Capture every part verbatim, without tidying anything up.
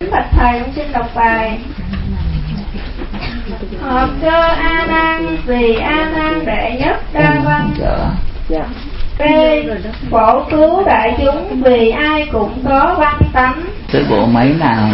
Bạch thầy, con xin đọc bài. Hợp cơ A Nan vì A Nan đệ nhất đa văn. Dạ. B. Phổ cứu đại chúng vì ai cũng có văn tánh. Cái bộ máy nào?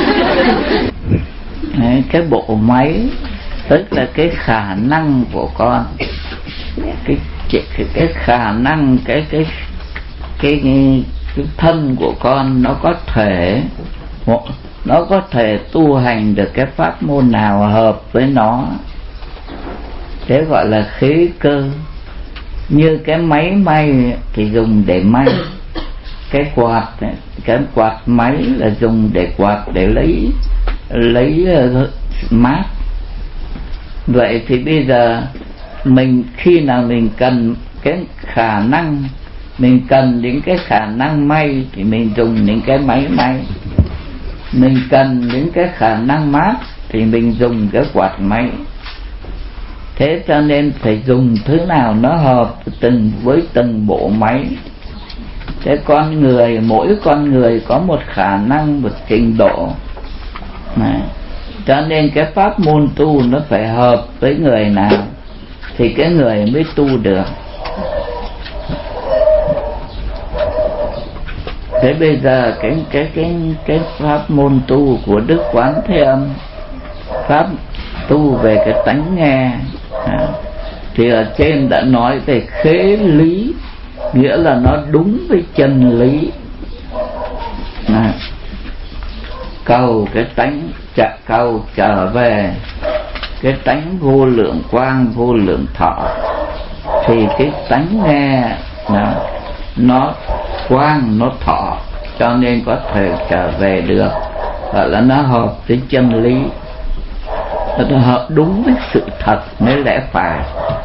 Cái bộ máy tức là cái khả năng của con, cái cái, cái khả năng cái cái cái cái, cái thân của con nó có thể nó có thể tu hành được cái pháp môn nào hợp với nó, thế gọi là khế cơ. Như cái máy may thì dùng để may, cái quạt cái quạt máy là dùng để quạt để lấy lấy uh, mát. Vậy thì bây giờ mình khi nào mình cần cái khả năng, mình cần những cái khả năng may thì mình dùng những cái máy may, mình cần những cái khả năng mát thì mình dùng cái quạt máy. Thế cho nên phải dùng thứ nào nó hợp từng với từng bộ máy. Thế con người, mỗi con người có một khả năng, một trình độ này. Cho nên cái pháp môn tu nó phải hợp với người nào thì cái người mới tu được. Thế bây giờ cái cái cái cái pháp môn tu của Đức Quán Thế Âm, pháp tu về cái tánh nghe, à, thì ở trên đã nói về khế lý, nghĩa là nó đúng với chân lý. À, cầu cái tánh chặt cầu trở về cái tánh vô lượng quang vô lượng thọ, thì cái tánh nghe nó, nó quang nó thọ, cho nên có thể trở về được, gọi là nó hợp với chân lý, nó hợp đúng với sự thật mới lẽ phải.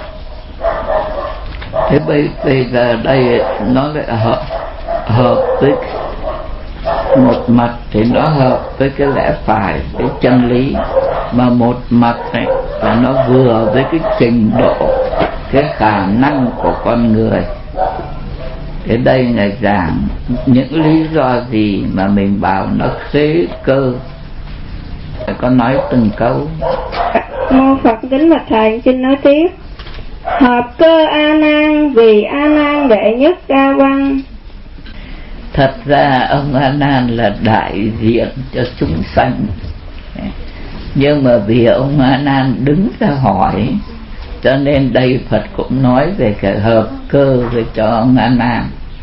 Thế bây, bây giờ đây nó lại hợp hợp với một mặt thì nó hợp với cái lẽ phải, cái chân lý, mà một mặt này là nó vừa với cái trình độ, cái khả năng của con người. Thế đây Ngài giảng những lý do gì mà mình bảo nó khế cơ. Phải có nói từng câu. Mô Phật kính bạch thầy, xin nói tiếp. Hợp cơ A Nan vì A Nan đệ nhất đa văn. Thật ra ông A Nan là đại diện cho chúng sanh, nhưng mà vì ông A Nan đứng ra hỏi, cho nên đây Phật cũng nói về cái hợp cơ về cho ông A Nan.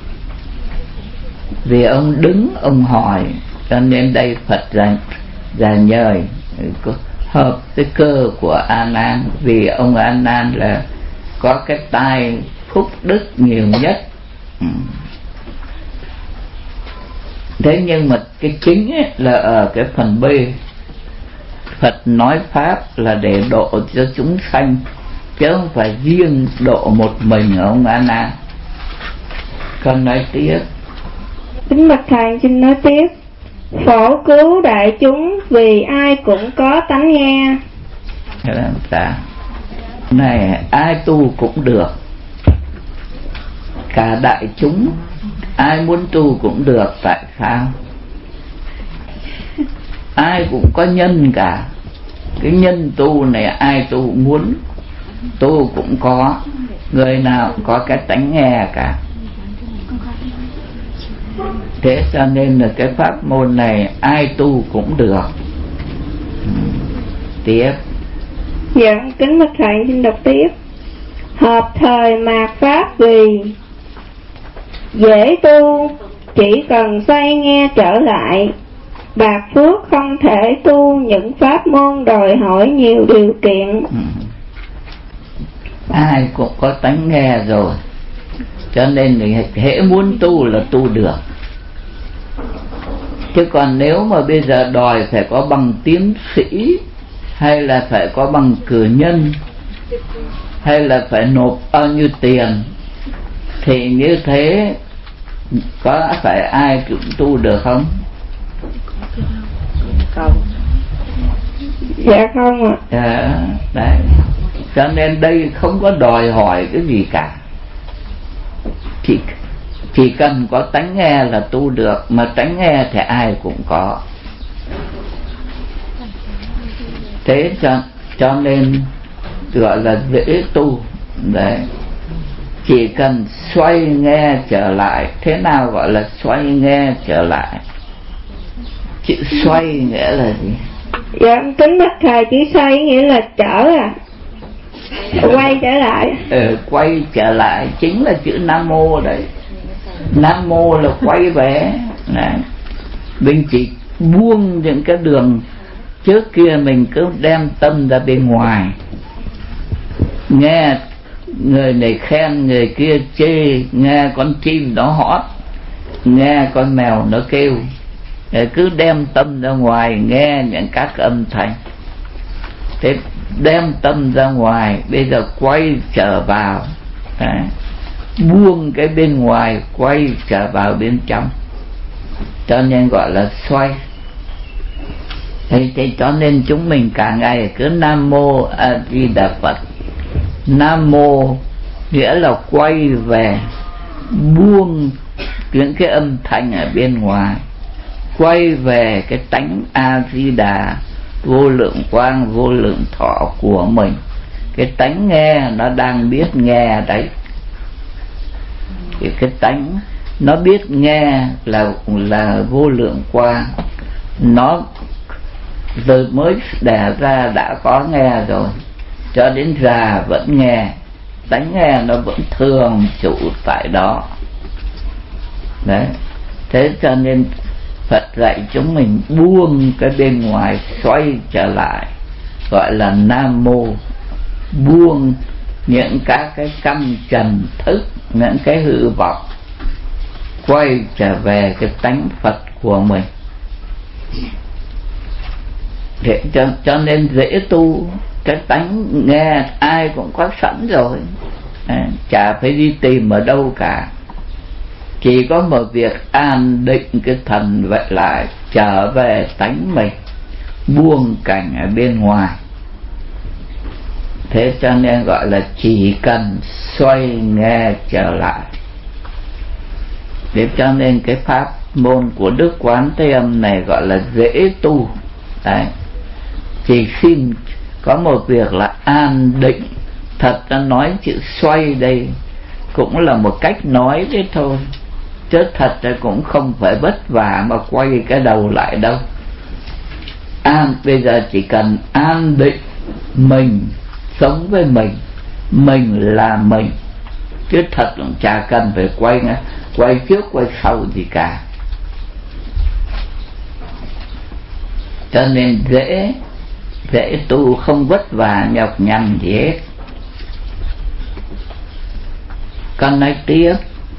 Vì ông đứng ông hỏi, cho nên đây Phật ra, ra nhời hợp cái cơ của A Nan, vì ông A Nan là có cái tai phúc đức nhiều nhất. Thế nhưng mà cái chính ấy là ở cái phần B, Phật nói pháp là để độ cho chúng sanh, chứ không phải riêng độ một mình ông A Nan. Con nói tiếp. Kính bạch thầy, xin nói tiếp. Phổ cứu đại chúng vì ai cũng có tánh nghe. Thế làm sao? Này, ai tu cũng được, cả đại chúng ai muốn tu cũng được. Tại sao? Ai cũng có nhân cả. Cái nhân tu này ai tu muốn tu cũng có, người nào cũng có cái tánh nghe cả. Thế cho nên là cái pháp môn này ai tu cũng được. Tiếp. Dạ, kính bạch thầy xin đọc tiếp. Hợp thời mạt pháp vì dễ tu, chỉ cần xoay nghe trở lại. Bạc phước không thể tu những pháp môn đòi hỏi nhiều điều kiện. Ừ. Ai cũng có tánh nghe rồi, cho nên người hễ muốn tu là tu được. Chứ còn nếu mà bây giờ đòi phải có bằng tiến sĩ, hay là phải có bằng cử nhân, hay là phải nộp bao nhiêu tiền, thì như thế có phải ai cũng tu được không? Không. Dạ không ạ. À, đấy. Cho nên đây không có đòi hỏi cái gì cả, chỉ chỉ cần có tánh nghe là tu được, mà tánh nghe thì ai cũng có. Thế cho, cho nên gọi là dễ tu. Đấy, chỉ cần xoay nghe trở lại. Thế nào gọi là xoay nghe trở lại? Chữ xoay nghĩa là gì? Dạ kính bạch thầy, chữ xoay nghĩa là trở à, quay trở lại. Ừ, quay trở lại chính là chữ Nam Mô đấy. Nam Mô là quay về. Đấy, mình chỉ buông những cái đường trước kia mình cứ đem tâm ra bên ngoài, nghe người này khen người kia chê, nghe con chim nó hót, nghe con mèo nó kêu, để cứ đem tâm ra ngoài nghe những các âm thanh. Thế đem tâm ra ngoài, bây giờ quay trở vào. Đấy, buông cái bên ngoài quay trở vào bên trong, cho nên gọi là xoay. Thế, thế cho nên chúng mình cả ngày cứ Nam Mô A Di Đà Phật. Nam Mô nghĩa là quay về, buông những cái âm thanh ở bên ngoài, quay về cái tánh A Di Đà vô lượng quang vô lượng thọ của mình. Cái tánh nghe nó đang biết nghe đấy. Cái, cái tánh nó biết nghe là là vô lượng quang. Nó từ mới đẻ ra đã có nghe rồi, cho đến già vẫn nghe. Tánh nghe nó vẫn thường trụ tại đó. Đấy, thế cho nên Phật dạy chúng mình buông cái bên ngoài xoay trở lại, gọi là Nam Mô. Buông những các cái căm trần thức, những cái hư vọng, quay trở về cái tánh Phật của mình. Để cho, cho nên dễ tu. Cái tánh nghe ai cũng có sẵn rồi, à, chả phải đi tìm ở đâu cả. Chỉ có một việc an định cái thần vậy lại, trở về tánh mình, buông cảnh ở bên ngoài. Thế cho nên gọi là chỉ cần xoay nghe trở lại. Để cho nên cái pháp môn của Đức Quán Thế Âm này gọi là dễ tu. Đấy, chỉ xin có một việc là an định. Thật ra nói chữ xoay đây cũng là một cách nói thế thôi, chứ thật ra cũng không phải vất vả mà quay cái đầu lại đâu. An, bây giờ chỉ cần an định mình sống với mình, mình là mình, chứ thật cũng chả cần phải quay quay trước quay sau gì cả. Cho nên dễ dễ tu, không vất vả nhọc nhằn gì hết. Con nói tiếp.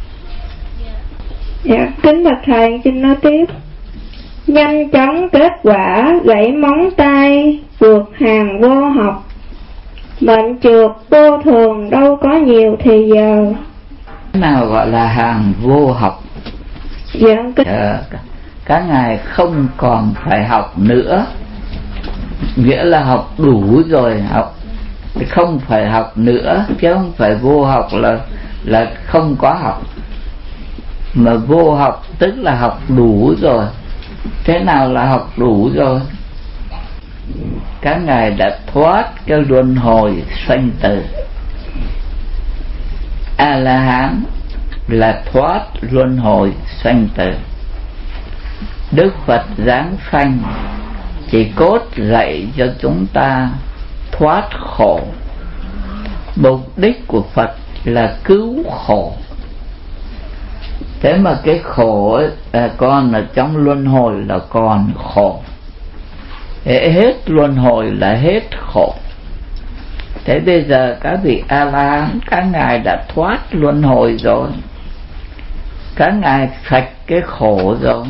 Dạ kính bạch thầy, xin nói tiếp. Nhanh chóng kết quả, gãy móng tay, vượt hàng vô học. Mệnh trượt vô thường, đâu có nhiều thì giờ. Cái nào gọi là hàng vô học? Dạ kính ờ, các ngài không còn phải học nữa, nghĩa là học đủ rồi. Học không phải học nữa, chứ không phải vô học là là không có học. Mà vô học tức là học đủ rồi. Thế nào là học đủ rồi? Các ngài đã thoát cái luân hồi sanh tử. A La Hán là thoát luân hồi sanh tử. Đức Phật giáng sanh chỉ cốt dạy cho chúng ta thoát khổ. Mục đích của Phật là cứu khổ. Thế mà cái khổ ấy, à, con ở trong luân hồi là còn khổ. Hết luân hồi là hết khổ. Thế bây giờ các vị A-la-hán, các ngài đã thoát luân hồi rồi, các ngài sạch cái khổ rồi.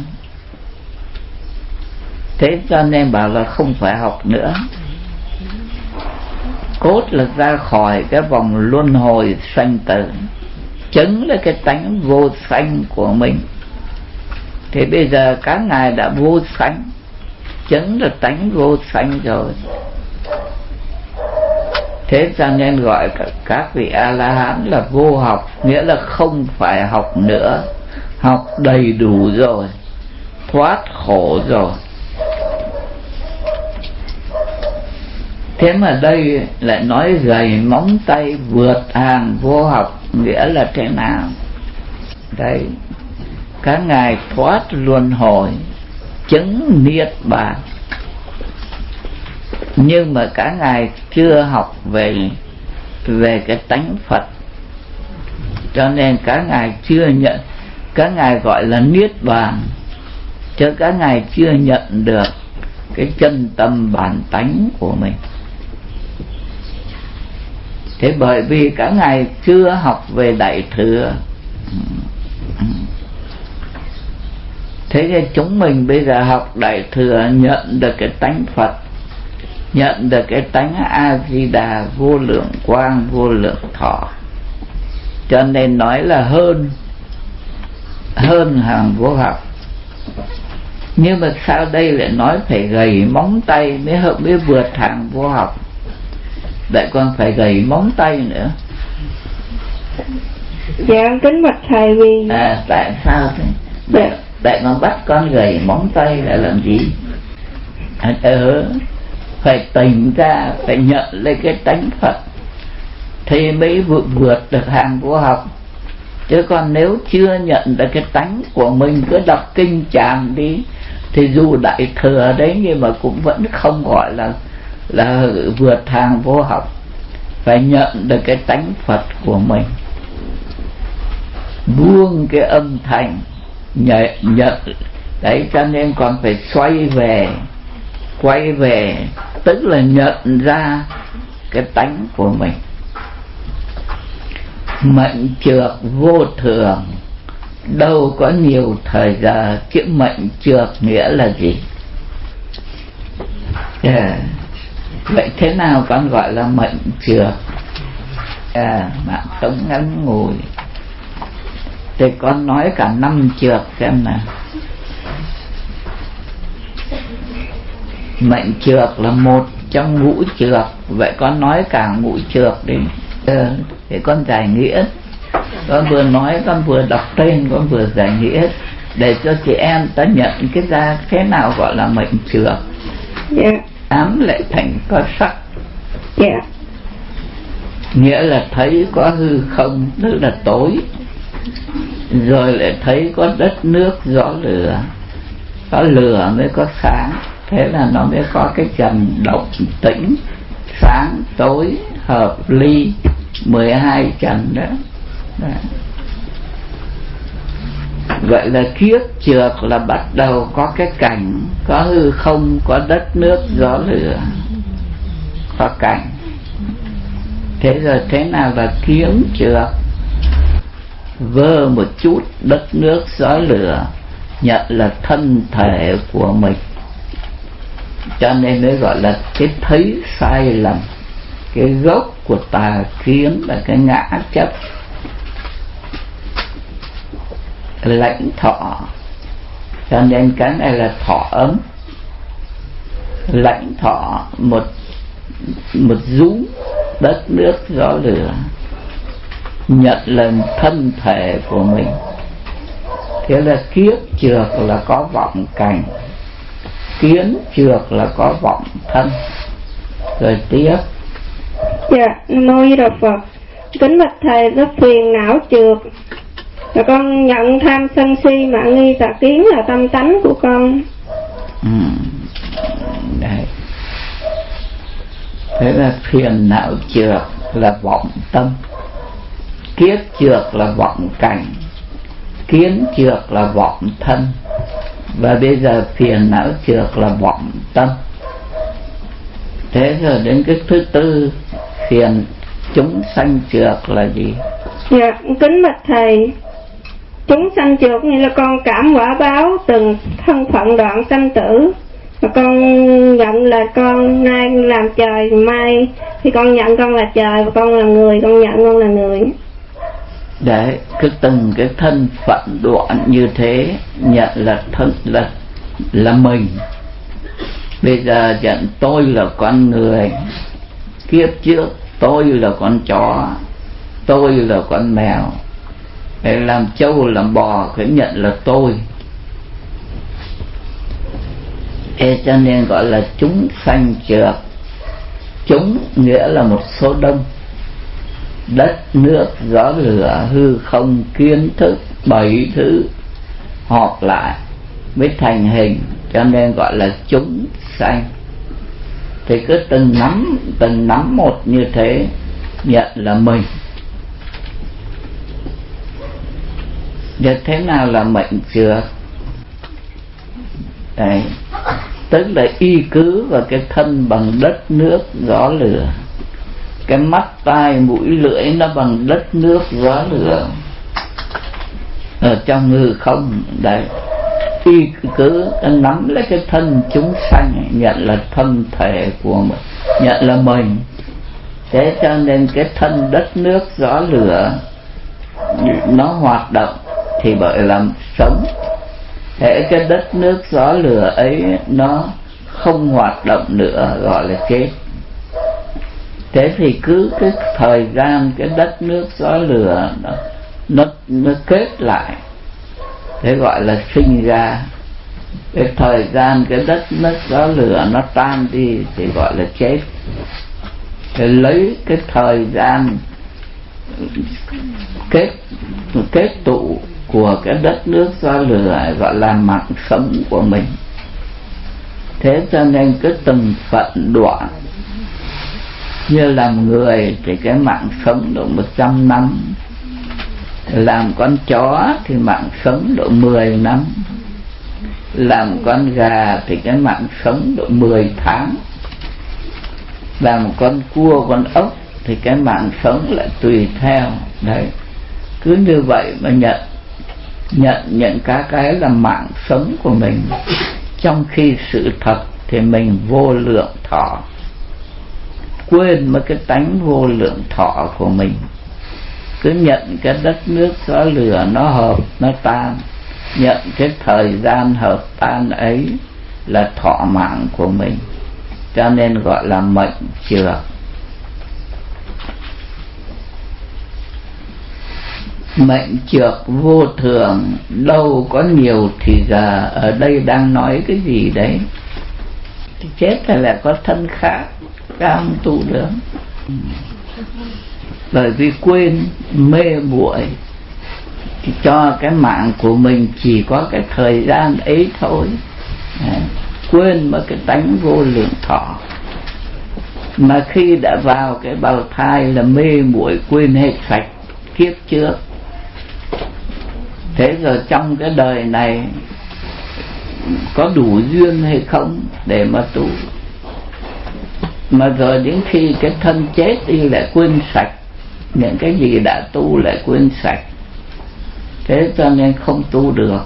Thế cho nên bảo là không phải học nữa. Cốt là ra khỏi cái vòng luân hồi sanh tử, chứng là cái tánh vô sanh của mình. Thế bây giờ các ngài đã vô sanh, chứng là tánh vô sanh rồi. Thế cho nên gọi các vị A-la-hán là vô học, nghĩa là không phải học nữa, học đầy đủ rồi, thoát khổ rồi. Thế mà đây lại nói gầy móng tay vượt hàng vô học, nghĩa là thế nào? Đây, các ngài thoát luân hồi, chứng niết bàn, nhưng mà các ngài chưa học về về cái tánh Phật, cho nên các ngài chưa nhận. Các ngài gọi là niết bàn, chứ các ngài chưa nhận được cái chân tâm bản tánh của mình. Thế bởi vì các ngài chưa học về Đại Thừa, thế thì chúng mình bây giờ học Đại Thừa, nhận được cái tánh Phật, nhận được cái tánh A Di Đà vô lượng quang vô lượng thọ, cho nên nói là hơn hơn hàng vô học. Nhưng mà sao đây lại nói phải gầy móng tay mới hợp mới vượt hàng vô học, lại còn phải gầy móng tay nữa? Dạ kính bạch thầy, vì à tại sao thế? Tại, dạ. tại con bắt con gầy móng tay là làm gì? à, ừ, phải tỉnh ra, phải nhận lấy cái tánh Phật thì mới vượt, vượt được hàng vô học. Chứ còn nếu chưa nhận được cái tánh của mình, cứ đọc kinh chàm đi, thì dù Đại Thừa đấy nhưng mà cũng vẫn không gọi là là vượt hàng vô học. Phải nhận được cái tánh Phật của mình, buông cái âm thanh nhận, nhận đấy, cho nên còn phải xoay về, quay về, tức là nhận ra cái tánh của mình. Mệnh trược vô thường, đâu có nhiều thời giờ. Chữ mệnh trược nghĩa là gì? Yeah. Vậy thế nào con gọi là mệnh trược? À, mạng sống ngắn ngủi. Thì con nói cả năm trược xem nào. Mệnh trược là một trong ngũ trược, vậy con nói cả ngũ trược đi. Ừ, để con giải nghĩa. Con vừa nói, con vừa đọc tên, con vừa giải nghĩa, để cho chị em ta nhận cái ra thế nào gọi là mệnh trược. Dạ. Ám lệ thành có sắc. Dạ. Nghĩa là thấy có hư không, tức là tối, rồi lại thấy có đất nước gió lửa, có lửa mới có sáng, thế là nó mới có cái trần động tĩnh, sáng tối hợp ly, mười hai trần đó. Đó. Vậy là kiếp trược là bắt đầu có cái cảnh, có hư không, có đất nước gió lửa, có cảnh. Thế rồi thế nào là kiếm trược? Vơ một chút đất nước gió lửa, nhận là thân thể của mình, cho nên mới gọi là cái thấy sai lầm. Cái gốc của tà kiến là cái ngã chấp. Lãnh thọ, cho nên cái này là thọ ấm. Lãnh thọ một một rúm đất nước gió lửa, nhận lần thân thể của mình. Thế là kiếp trược là có vọng cảnh, kiến trược là có vọng thân. Rồi tiếp. Dạ, Nam Mô Đà Phật. Kính bạch thầy, nó phiền não trược là con nhận tham sân si mạng nghi tà kiến là tâm tánh của con. Ừ. Đấy. Thế là phiền não trược là vọng tâm, kiếp trược là vọng cảnh, kiến trược là vọng thân, và bây giờ phiền não trược là vọng tâm. Thế rồi đến cái thứ tư, phiền chúng sanh trược là gì? Dạ, kính bạch thầy, chúng sanh trược như là con cảm quả báo từng thân phận đoạn sanh tử, và con nhận là con nay làm trời, mai thì con nhận con là trời, và con là người, con nhận con là người. Đấy, cái từng cái thân phận đoạn như thế, nhận là thân là là mình. Bây giờ nhận tôi là con người, kiếp trước tôi là con chó, tôi là con mèo, để làm trâu làm bò phải nhận là tôi. Thế cho nên gọi là chúng sanh trược. chúng nghĩa là một số đông, đất nước gió lửa hư không kiến thức bảy thứ họp lại mới thành hình, cho nên gọi là chúng sanh. Thì cứ từng nắm từng nắm một như thế, nhận là mình. Vậy thế nào là mệnh trược? Đấy, tức là y cứ vào cái thân bằng đất nước gió lửa, cái mắt tai mũi lưỡi nó bằng đất nước gió lửa ở trong hư không. Đấy, y cứ nắm lấy cái thân chúng sanh, nhận là thân thể của mình, nhận là mình. Thế cho nên cái thân đất nước gió lửa nó hoạt động thì gọi là sống. Thế cái đất nước gió lửa ấy nó không hoạt động nữa gọi là chết. Thế thì cứ cái thời gian cái đất nước gió lửa nó, nó, nó kết lại, thế gọi là sinh ra. Cái thời gian cái đất nước gió lửa nó tan đi thì gọi là chết. Thế lấy cái thời gian kết kết tụ của cái đất nước gió lửa gọi là mạng sống của mình. Thế cho nên cứ từng phận đoạn, như làm người thì cái mạng sống độ một trăm năm, làm con chó thì mạng sống độ mười năm, làm con gà thì cái mạng sống độ mười tháng, làm con cua con ốc thì cái mạng sống lại tùy theo. Đấy, cứ như vậy mà nhận nhận nhận các cái là mạng sống của mình, trong khi sự thật thì mình vô lượng thọ, quên mất cái tánh vô lượng thọ của mình. Cứ nhận cái đất nước gió lửa nó hợp nó tan, nhận cái thời gian hợp tan ấy là thọ mạng của mình, cho nên gọi là mệnh trược. Mệnh trược vô thường, đâu có nhiều thì giờ. Ở đây đang nói cái gì đấy? Thì chết hay là có thân khác, cao không tu được. Bởi vì quên mê muội thì cho cái mạng của mình chỉ có cái thời gian ấy thôi. Đấy, quên mất cái tánh vô lượng thọ. Mà khi đã vào cái bào thai là mê muội, quên hết sạch kiếp trước. Thế rồi trong cái đời này có đủ duyên hay không để mà tu, mà rồi đến khi cái thân chết đi lại quên sạch những cái gì đã tu, lại quên sạch. Thế cho nên không tu được.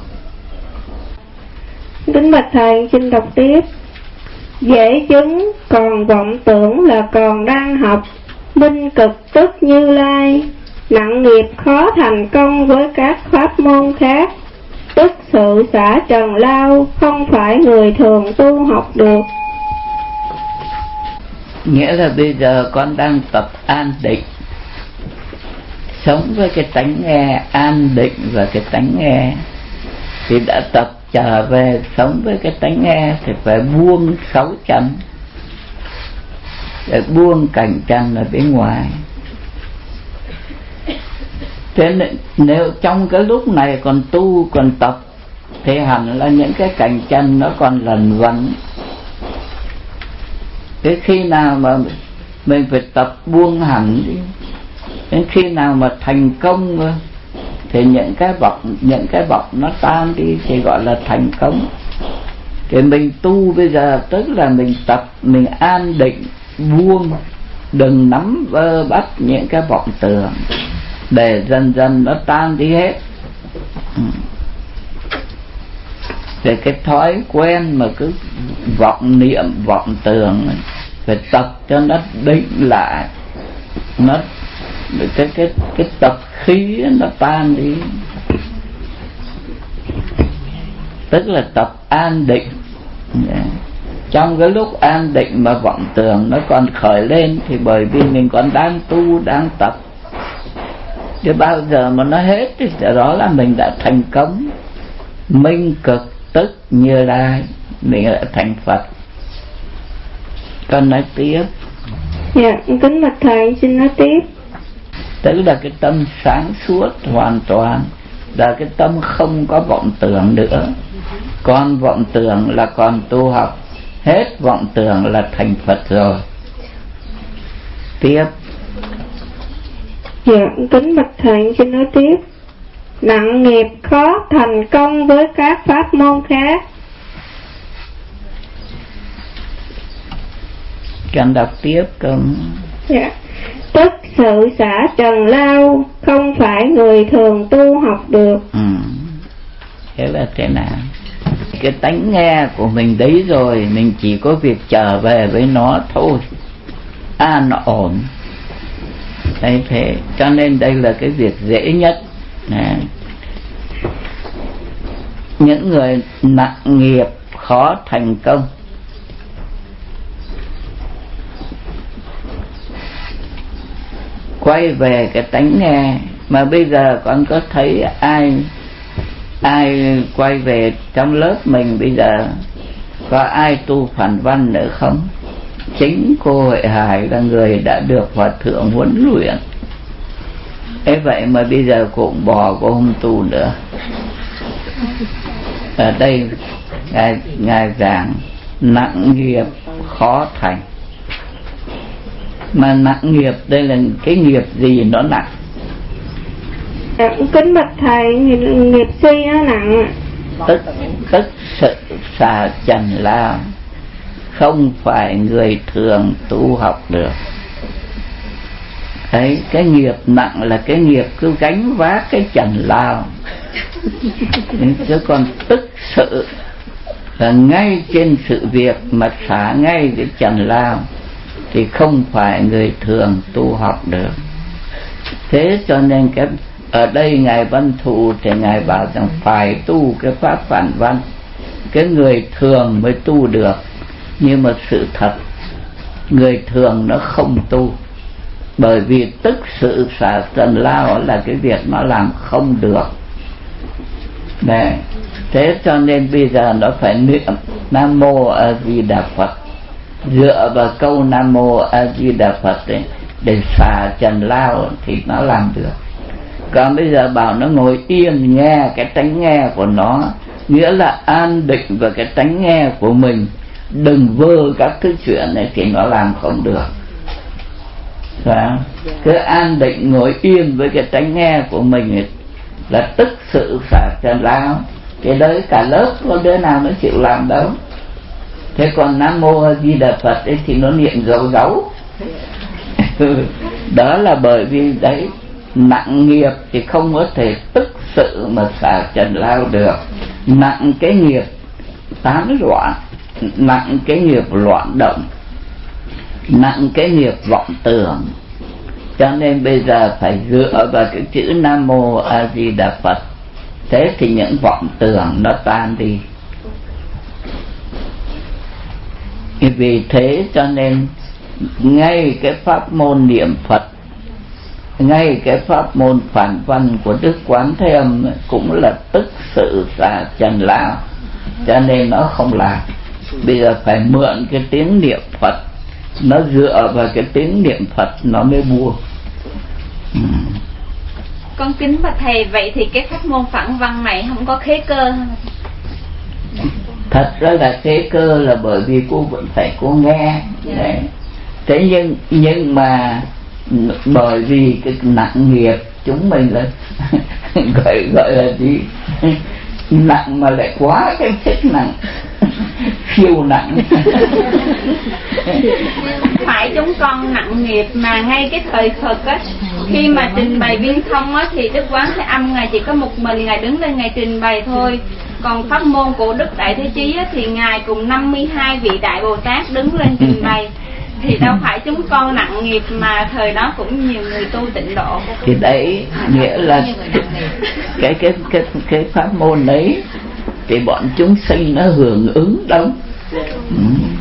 Kính bạch thầy, xin đọc tiếp. Dễ chứng còn vọng tưởng là còn đang học, minh cực tức Như Lai, nặng nghiệp khó thành công với các pháp môn khác, tức sự xả trần lao, không phải người thường tu học được. Nghĩa là bây giờ con đang tập an định, sống với cái tánh nghe an định và cái tánh nghe, thì đã tập trở về sống với cái tánh nghe thì phải buông sáu chân, để buông cảnh chân ở bên ngoài. Thế nên nếu trong cái lúc này còn tu còn tập thì hẳn là những cái cảnh chân nó còn lẩn vẩn. Thế khi nào mà mình phải tập buông hẳn đi, đến khi nào mà thành công thì những cái bọc những cái bọc nó tan đi thì gọi là thành công. Thì mình tu bây giờ tức là mình tập, mình an định buông, đừng nắm vơ bắt những cái vọng tưởng, để dần dần nó tan đi hết. Để cái thói quen mà cứ vọng niệm vọng tưởng phải tập cho nó định lại, nó cái cái cái tập khí nó tan đi, tức là tập an định. Trong cái lúc an định mà vọng tưởng nó còn khởi lên thì bởi vì mình còn đang tu đang tập, chứ bao giờ mà nó hết thì đó là mình đã thành công, minh cực tức Như Lai, mình đã thành Phật. Con nói tiếp. Dạ, kính bạch thầy xin nói tiếp. Tức là cái tâm sáng suốt hoàn toàn, là cái tâm không có vọng tưởng nữa. Còn vọng tưởng là còn tu học, hết vọng tưởng là thành Phật rồi. Tiếp. Dạ, kính bạch thầy xin nói tiếp. Nặng nghiệp khó thành công với các pháp môn khác. Cần đọc tiếp không? Dạ. Tức sự xả trần lao không phải người thường tu học được. Ừ. Thế là thế nào? Cái tánh nghe của mình đấy rồi, mình chỉ có việc trở về với nó thôi, an ổn. Đấy thế, cho nên đây là cái việc dễ nhất. Này. Những người nặng nghiệp khó thành công. Quay về cái tánh nghe. Mà bây giờ con có thấy ai ai quay về trong lớp mình bây giờ có ai tu phản văn nữa không? Chính cô Huệ Hải là người đã được Hòa Thượng huấn luyện. Thế vậy mà bây giờ cô cũng bỏ, cô không tu nữa. Ở đây ngài, ngài giảng nặng nghiệp khó thành. Mà nặng nghiệp đây là cái nghiệp gì nó nặng? Dạ, kính bạch thầy, nghiệp si nó nặng. Tức, tức sự xả trần lao không phải người thường tu học được. Đấy, cái nghiệp nặng là cái nghiệp cứ gánh vác cái trần lao. Chứ còn tức sự là ngay trên sự việc mà xả ngay cái trần lao thì không phải người thường tu học được. Thế cho nên cái ở đây ngài Văn Thụ thì ngài bảo rằng phải tu cái pháp phản văn, cái người thường mới tu được. Nhưng mà sự thật người thường nó không tu, bởi vì tức sự xả trần lao là cái việc nó làm không được. Đấy. Thế cho nên bây giờ nó phải niệm Nam Mô A Di Đà Phật, dựa vào câu Nam Mô A Di Đà Phật ấy, để xả trần lao thì nó làm được. Còn bây giờ bảo nó ngồi yên nghe cái tánh nghe của nó, nghĩa là an định vào cái tánh nghe của mình, đừng vơ các thứ chuyện này thì nó làm không được. Phải. Cứ an định ngồi yên với cái tánh nghe của mình ấy, là tức sự xả trần lao. Cái đấy cả lớp có đứa nào nó chịu làm đâu. Thế còn Nam Mô A Di Đà Phật ấy thì nó niệm gấu gấu. Đó là bởi vì đấy, nặng nghiệp thì không có thể tức sự mà xả trần lao được. Nặng cái nghiệp tán loạn, nặng cái nghiệp loạn động, nặng cái nghiệp vọng tưởng. Cho nên bây giờ phải dựa vào cái chữ Nam Mô A Di Đà Phật, thế thì những vọng tưởng nó tan đi. Vì thế cho nên ngay cái pháp môn niệm Phật, ngay cái pháp môn phản văn của Đức Quán Thế Âm cũng là tức sự xả trần lao, cho nên nó không làm. Bây giờ phải mượn cái tiếng niệm Phật, nó dựa vào cái tiếng niệm Phật nó mới buông. Ừ. Con kính bạch thầy, vậy thì cái pháp môn phản văn này không có khế cơ hả? Thật ra là khế cơ là bởi vì cô vẫn phải cô nghe. Đấy. Thế nhưng nhưng mà bởi vì cái nặng nghiệp chúng mình là gọi gọi là gì, nặng mà lại quá cái thích nặng, siêu nặng. Phải chúng con nặng nghiệp mà ngay cái thời Phật á, khi mà trình bày viên thông á thì Đức Quán Thế Âm ngài chỉ có một mình ngài đứng lên ngài trình bày thôi. Còn pháp môn của Đức Đại Thế Chí á, thì ngài cùng năm mươi hai vị Đại Bồ Tát đứng lên trình bày. Thì đâu phải chúng con nặng nghiệp mà thời đó cũng nhiều người tu tịnh độ. Thì đấy nghĩa là cái cái cái cái pháp môn đấy thì bọn chúng sinh nó hưởng ứng đâu. Ừ.